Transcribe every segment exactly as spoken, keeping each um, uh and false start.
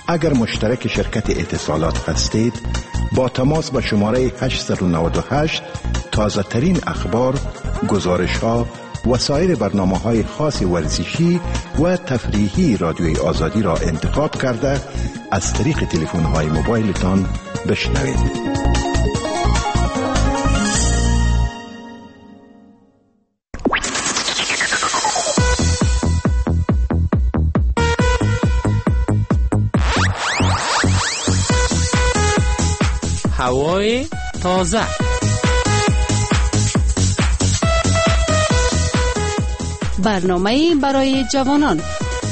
اگر مشترک شرکت اتصالات هستید با تماس به شماره هشت نه هشت تازه ترین اخبار، گزارش ها و سایر برنامه های خاص ورزشی و تفریحی رادیوی آزادی را انتخاب کرده از طریق تلفن های موبایلتان بشنوید. هوای تازه، برنامه‌ای برای جوانان.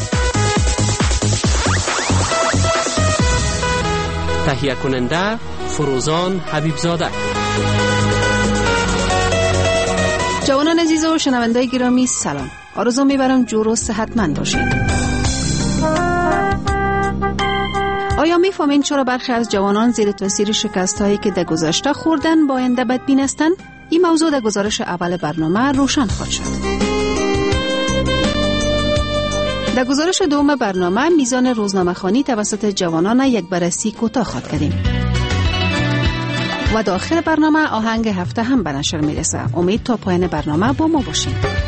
تهیه کننده فروزان حبیبزاده. جوانان عزیز و شنوندای گرامی سلام. آرزو میبرم جور و صحتمند باشید. آیا میفهمین چرا برخی از جوانان زیر تاثیر شکست‌هایی که در گذشته خوردن با آینده بدبین هستند؟ این موضوع در گزارش اول برنامه روشن خواهد شد. در گزارش دوم برنامه میزان روزنامه‌خوانی توسط جوانان یک بررسی کوتاه خواهد کردیم. و داخل برنامه آهنگ هفته هم به نشر میرسه. امید تا پایان برنامه با ما باشید.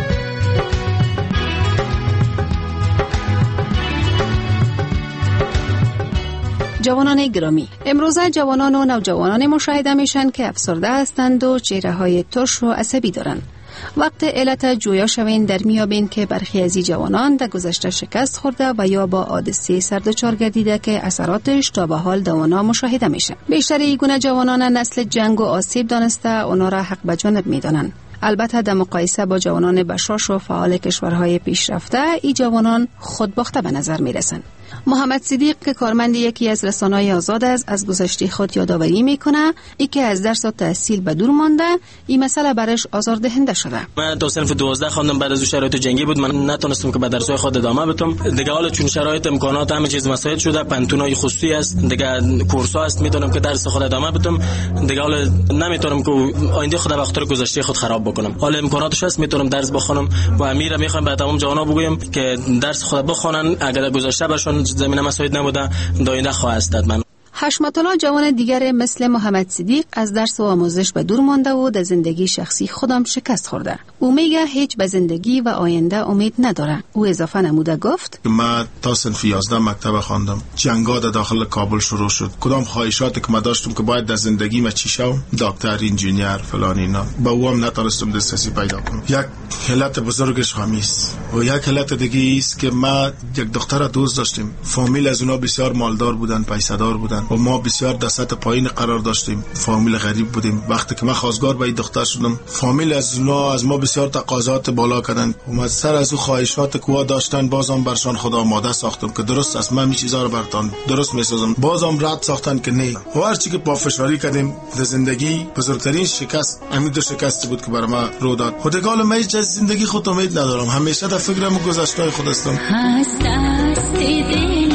جوانان گرامی، امروزه جوانان و نوجوانان مشاهده میشن که افسرده هستند و چهره های ترش و عصبی دارند. وقت علت جویا شوین در میابین که برخی از این جوانان در گذشته شکست خورده و یا با حادثه سردچار گردیده که اثراتش تا به حال دوانا مشاهده میشه. بیشتر این گونه جوانان نسل جنگ و آسیب دانسته اونا را حق به جانب میدانند. البته در مقایسه با جوانان بشاش و فعال کشورهای پیشرفته، این جوانان خودباخته به نظر میرسند. محمد صدیق که کارمند یکی از رسانه‌های آزاد است، از گذشته خود یادآوری میکنه ای که از درس و تحصیل به دور مانده، این مسئله برش آزاردهنده شده. من تا صنف دوازده خواندم، بعد از شرایط جنگی بود من نتونستم که به درس‌های خود ادامه بدم. دیگه حالا چون شرایط امکانات همه چیز مساعد شده، پنتونای خصوصی است، دیگه کورس‌ها است، میتونم که درس خود ادامه بدم. دیگه حالا نمیتونم که آینده خود به خاطر گذشته خود خراب بکنم. حالا امکاناتش هست، میتونم درس بخونم و امیرا میخوام به تمام جوانا بگویم که درس خود بخونن. اگر گذشته برشون زمینه مساعد نبوده، داینده خواهد است. من حشمت الله جوان دیگر مثل محمد صدیق از درس و آموزش به دور مانده و در زندگی شخصی خودم شکست خورده. او میگه هیچ به زندگی و آینده امید نداره. او اضافه نموده گفت: من تا صنف یازده مکتب خواندم. جنگا در داخل کابل شروع شد. کدام خواهشاتی که من داشتم که باید در زندگی ما چی شوم، دکتر، انجینیر، فلان اینا، با اوام نتونستم دسترسی پیدا کنم. یک علت بزرگش خمیس و یک علت دیگه است که ما یک دختر دوست داشتیم. فامیل از اونا بسیار مالدار بودن، پیسه‌دار بودن و ما بسیار در سطح پایین قرار داشتیم. فامیل غریب بودیم. وقتی که من خواستگار به این دختر شدم، فامیل از اونا از ما بسیار تقاضات بالا کردن و من سر از او خواهشات که داشتن بازم برشان خدا آماده ساختم که درست است، من می چیزا رو برتان درست میسازم. بازم رد ساختن که نه. و هر چی که پافشاری کردیم در زندگی، بزرگترین شکست امید شکستی بود که بر ما رو داد. خودگال من هیچ زندگی خود امید ندارم. همیشه در فکرم گذشته خود هستم. هست است دل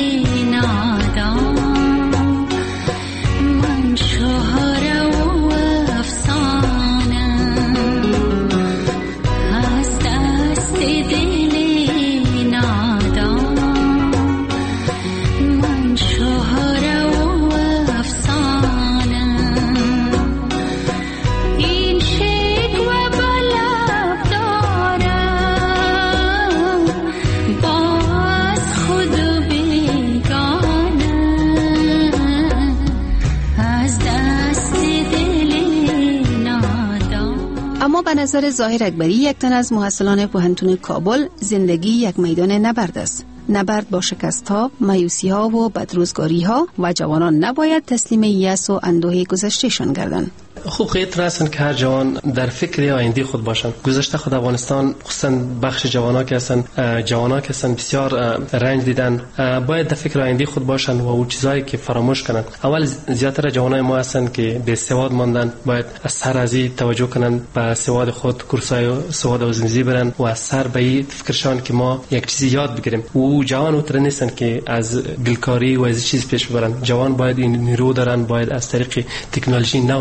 نادان به نظر ظاهر اکبری، یک تن از محصلان پوهنتون کابل، زندگی یک میدان نبرد است. نبرد با شکست‌ها، مایوسی‌ها و بدروزگاری‌ها و جوانان نباید تسلیم یأس و اندوه گذشتهشان گردند. خوب خیلی هستن که هر جوان در فکر آینده خود باشن. گذشته خود افغانستان، خصوصا بخش جوانا که هستن، جوانا که هستن بسیار رنج دیدن، باید در فکر آینده خود باشن و اون چیزایی که فراموش کنن. اول زیاتر جوانای ما هستن که به سواد ماندن، باید از سر از این توجه کنن، به سواد خود کورسای سواد آموزشی برن و از سر به این فکرشان که ما یک چیزی یاد بگیریم. او جوان اوتر نیستن که از گلکاری و از چیز پیش ببرن. جوان باید این نیرو دارن، باید از طریق تکنولوژی نو پیش ببرن.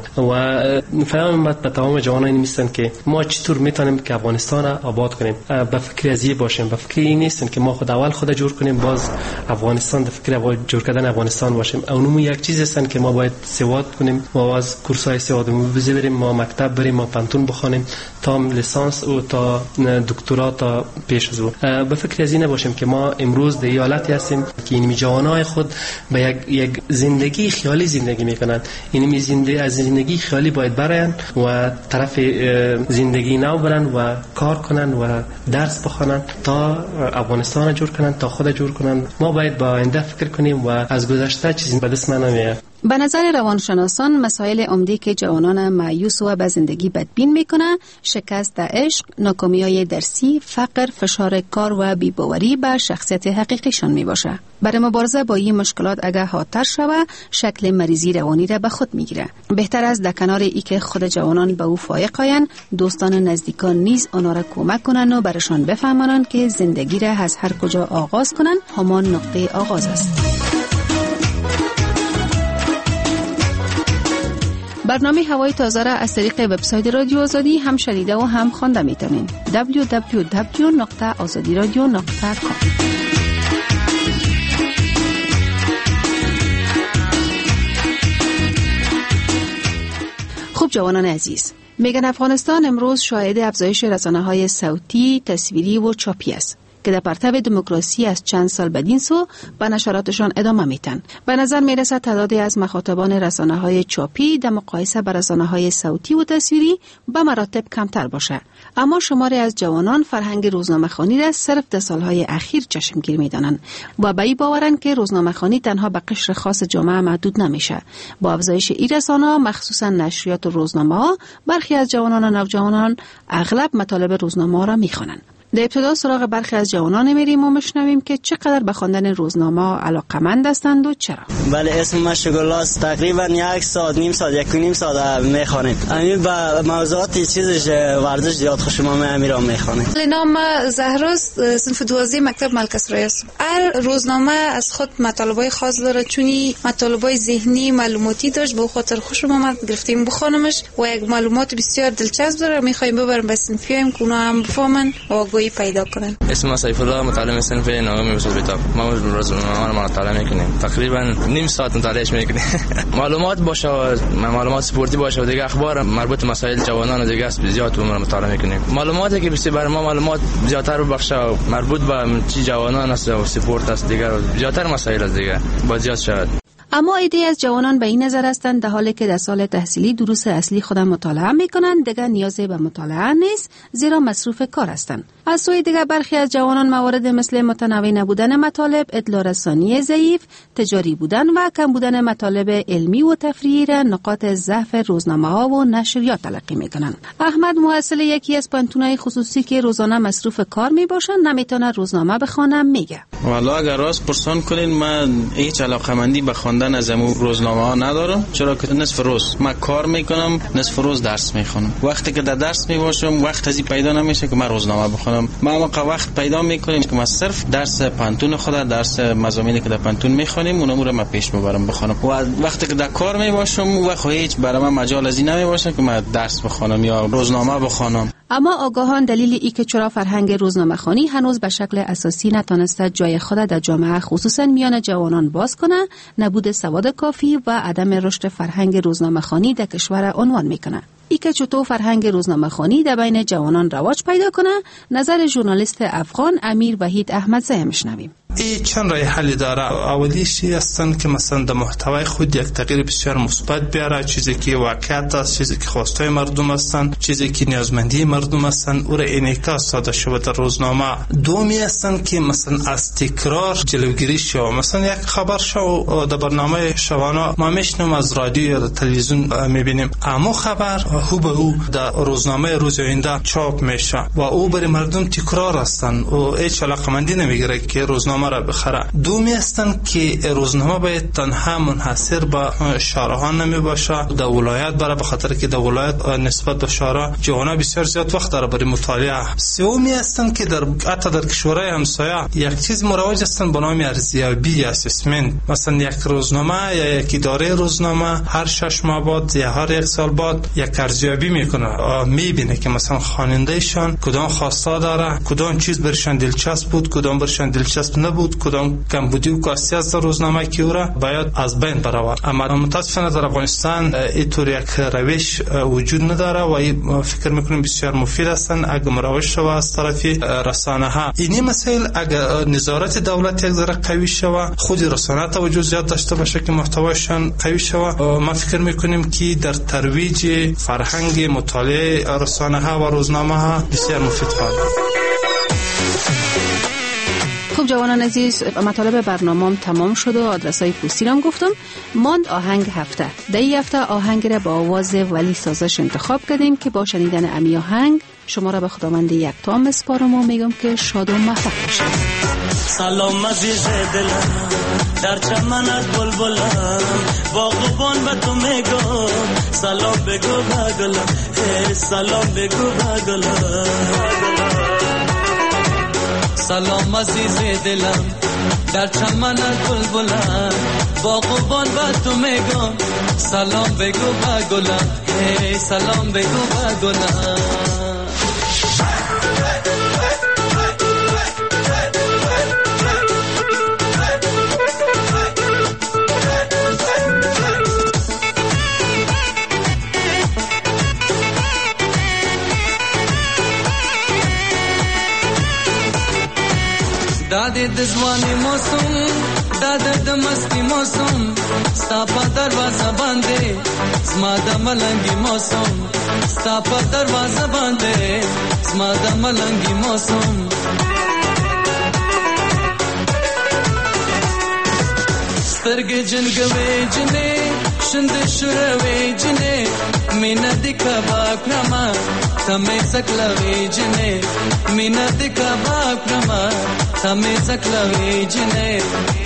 میکنن و پیام من به تمام جوانان میستن که ما چطور میتونیم که افغانستان را آباد کنیم. به فکر از این باشیم، به فکر این نیستن که ما خود اول خود جور کنیم باز افغانستان، به فکر جور کردن افغانستان باشیم. اونم یک چیز هستن که ما باید سواد کنیم، ما باز کورسای سوادمون بزنیم، ما مکتب بریم، ما پانتون بخونیم تا لیسانس و تا دکترا تا پیش از او. به فکر از این باشیم که ما امروز در حالتی هستیم که این جوانای خود به یک یک زندگی خیالی زندگی میکنن. این زندگی از زندگی خیالی باید برن و طرف زندگی نو برن و کار کنن و درس بخونن تا افغانستان جور کنن، تا خود جور کنن. ما باید با آینده فکر کنیم و از گذشته چیزی به دست نمیاد. به نظر روانشناسان مسائل عمده که جوانان مایوس و به زندگی بدبین میکنه شکست عشق، ناکامی‌های درسی، فقر، فشار کار و بی‌باوری به شخصیت حقیقیشان میباشه. برای مبارزه با این مشکلات اگر حادتر شوه شکل مریضی روانی را به خود میگیره. بهتر است در کنار ای که خود جوانان به او فایق آیند، دوستان نزدیکان نیز آنها را کمک کنند و برشان بفهمانند که زندگی را از هر کجا آغاز کنند همان نقطه آغاز است. برنامه هوای تازه را از طریق وبسایت رادیو آزادی هم شنیده و هم خوانده میتونین. دبلیو دبلیو دبلیو نقطه آزادی رادیو نقطه کام. خوب جوانان عزیز، میگن افغانستان امروز شاهد افزایش رسانه‌های صوتی، تصویری و چاپی است که در پرتو دموکراسی از چند سال بدین سو به نشراتشان ادامه میتن. به نظر میرسد تعدادی از مخاطبان رسانه‌های چاپی در مقایسه با رسانه‌های صوتی و تصویری به مراتب کمتر باشه، اما شماری از جوانان فرهنگ روزنامه‌خوانی را صرف در سالهای اخیر چشمگیر میدانند و به این باورند که روزنامه‌خوانی تنها به قشر خاص جامعه محدود نمیشه. با افزایش این رسانه‌ها مخصوصا نشریات و روزنامه‌ها، برخی از جوانان و نوجوانان اغلب مطالب روزنامه‌ها را میخوانند. در ابتدا سراغ برخی از جوانان میریم و میشنویم که چقدر به خواندن روزنامه علاقه‌مند هستند و چرا. بله، اسم من شگلاست. تقریبا یک ساعت نیم ساعت یک و نیم ساعت میخوانیم. همین با موضوعات چیزش ورزش زیاد خوشم میاد میخوانیم. نام زهراست، صنف دوازده مکتب ملکسرای است. هر روزنامه از خود مطالبای خاص داره، چونی مطالبای ذهنی معلوماتی داشت، به خاطر خوشم اومد گرفتیم بخونمش و یک معلومات بسیار دلچسب داره. میخوایم ببریم به صنفیام که اونها هم بفهمن و پیدا کنن. اسم سیف الله، متعلم صنف نهم بسوبیتا. ما روزنامه رو مطالعه میکنیم. تقریبا نیم ساعت مطالعهش میکنیم. معلومات باشه، معلومات سپورتی باشه و دیگه اخبار مربوط به مسائل جوانان و دیگه است زیاد رو مطالعه میکنیم. معلوماتی که بسیار برای ما معلومات زیادتر بخشه مربوط به چی جوانان است و سپورت است، دیگه زیادتر مسائل است دیگه با زیاد شد. اما ایده از جوانان به این نظر هستند در حالی که در سال تحصیلی دروس اصلی خودم مطالعه میکنند دیگر نیازی به مطالعه نیست، زیرا مصروف کار هستند. از سوی دیگر برخی از جوانان موارد مثل متنوع نبودن مطالب، اطلاع رسانی ضعیف، تجاری بودن و کم بودن مطالب علمی و تفریحی را نقاط ضعف روزنامه‌ها و نشریات تلقی میکنند. احمد محصل یکی از پانتون‌های خصوصی که روزانه مصروف کار میباشند نمیتونه روزنامه بخونه میگه. والا اگر راست پرسان کنین من هیچ علاقه‌مندی به خواندن از امو روزنامه ها ندارم، چرا که نصف روز من کار میکنم، نصف روز درس میخونم. وقتی که در درس میباشم وقت ازی پیدا نمیشه که من روزنامه بخونم. ما موقع وقت پیدا میکنیم که ما صرف درس پانتون خود، درس مضامینی که در پانتون میخونیم اونم رو من پیش میبرم بخونم. و وقتی که در کار میباشم وقت هیچ برای من مجال ازی نمیباشه که من درس بخونم یا روزنامه بخونم. اما آگاهان دلیل ای که چرا فرهنگ روزنامه‌خوانی هنوز به شکل اساسی نتونسته جای خود در جامعه خصوصا میان جوانان باز کنه، نبود سواد کافی و عدم رشد فرهنگ روزنامه‌خوانی در کشور عنوان میکنه. ای که چطور فرهنگ روزنامه‌خوانی در بین جوانان رواج پیدا کنه، نظر ژورنالیست افغان امیر وحید احمدزاده میشنویم. این چند راه حلی داره. اولیشی هستن که مثلا در محتوای خود یک تغییر بسیار مثبت بیاره، چیزی که واقعیت است، چیزی که خواستای مردم هستن، چیزی که نیازمندی مردم هستن، او را انعکاس داده شده در روزنامه. دومی هستن که مثلا از تکرار جلوگیری شو. مثلا یک خبر شو در برنامه شبانه ما میشنویم از رادیو یا تلویزیون میبینیم، اما خبر هو به او در روزنامه روز آینده چاپ میشه و او برای مردم تکرار هستن و هیچ علاقمندی نمیگیره که روزنامه روزنامه را بخره. دومی هستند که روزنامه باید تنها منحصر به شهرها نمی باشه، در ولایت برای به خاطر که در ولایت نسبت به شهرها جوانان بسیار زیاد وقت داره برای مطالعه. سومی هستند که در حتی در کشورهای همسایه یک چیز مروج هستند به نام ارزیابی یا اسسمنت. مثلا یک روزنامه یا یک اداره روزنامه هر شش ماه بعد یا هر یک سال بعد یک ارزیابی میکنه، میبینه که مثلا خوانندهشان کدام خواسته داره، کدام چیز برشان دلچسب بود، کدام برشان دلچسب نبود، کدام کمبودی و کاستی از روزنامه که او را باید از بین برود. اما متاسفانه در افغانستان اینطور یک روش وجود نداره و این فکر میکنیم بسیار مفید هستند اگر مروج شود از طرف رسانه ها. این مسائل اگر نظارت دولت یک ذره قوی شود، خود رسانه توجه زیاد داشته باشه که محتوایشان قوی شود، ما فکر میکنیم که در ترویج فرهنگ مطالعه رسانه ها و روزنامه ها بسیار مفید خواهد. خب جوانان عزیز، مطالب برنامه‌ام تمام شد و آدرس‌های پستی هم گفتم. ماند آهنگ هفته. در این هفته آهنگ را با آواز ولی سازش انتخاب کردیم که با شنیدن امی آهنگ شما را به خداوند یکتا میسپارم و میگم که شاد و موفق باشید. سلام عزیز دلم، در چمنت بلبلم، باغبان به تو میگم سلام بگو به گلم، سلام بگو به گلم. سلام عزیز دلم، در چمنت بلبلم، باغبان به تو میگم سلام بگو به گلم، سلام بگو به گلم. داده دزوانی موسم، داده دمستی موسم، ستا پا دروازه بانده زما د ملنگی موسم، ستا پا دروازه بانده زما د ملنگی موسم. سترگی جنگوی جنه شند شروی جنه مینا دی کباب کرما تمی زکلوی جنه مینا دی کباب کرما تمی زکلوی جنه.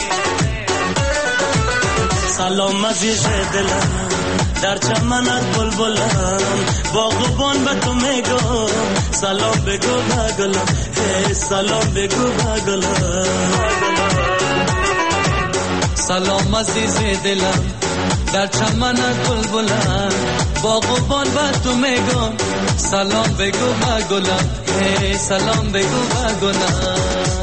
سلام عزیز دلم، در چمنت بلبلم، باغبان به تو میگم سلام بگو به گلم، سلام بگو به گلم. سلام عزیز دلم، در چمنت بلبلم، باغبان به تو میگم سلام بگو به گلم، سلام بگو به گلم.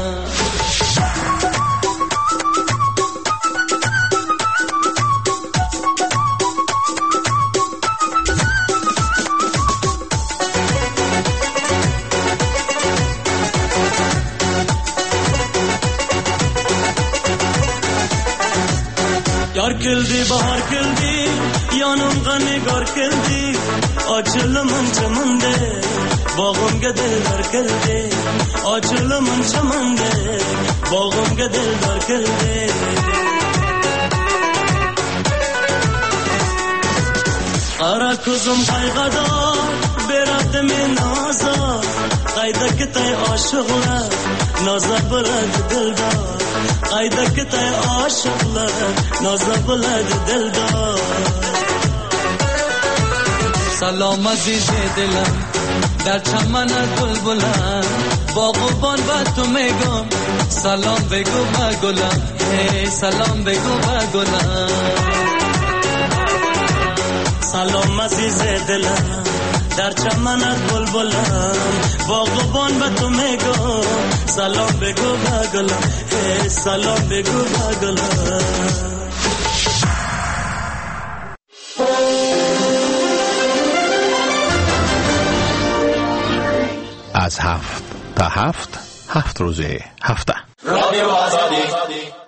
یار کلدی بهار کلدی یانم غنگار کلدی آچل من چمنده باغم گدل در کلدی آچل من چمنده باغم گدل در کلدی. قرار کزم قایقدار برات من نازا قایده کتای عاشقه نازا بلد دلدار قایده کتای عاشقه نازا بلد دلدار. سلام عزیز دلم، در چمنت بلبلم، باغبان به تو میگم سلام بگو به گلم، سلام بگو به گلم. سلام عزیز دلم، در چمنت بلبلم، باغبان به تو میگم سلام بگو به گلم، سلام بگو به گلم. از هفت تا هفت هفت روزه هفته رادیو آزادی